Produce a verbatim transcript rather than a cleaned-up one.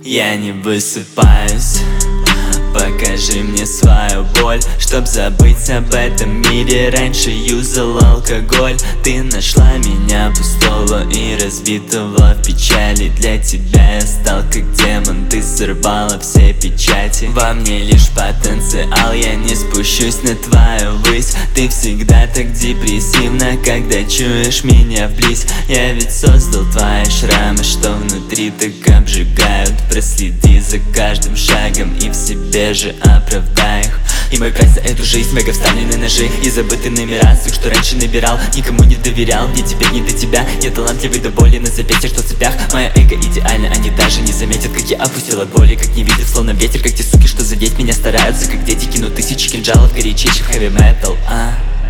Я не высыпаюсь. Покажи мне свою боль, чтоб забыть об этом мире. Раньше юзал алкоголь. Ты нашла меня пустого и разбитого в печали. Для тебя я стал как демон, ты сорвала все печати. Во мне лишь потенциал, я не спущусь на твою высь. Ты всегда так депрессивна, когда чуешь меня вблизь. Я ведь создал твои шрамы, что внутри так обжигают. Проследи за каждым шагом и в себе же оправдай их. И мой прайс за эту жизнь мега вставлены ножи и забытые номера своих, что раньше набирал, никому не доверял. Мне теперь не до тебя, я талантливый до боли. На запястье, что в цепях, моя эго идеальна. Они даже не заметят, как я опустил от боли. Как не видят, словно ветер, как те суки, что задеть меня стараются. Как дети кинут тысячи кинжалов, горячейших хэви метал. А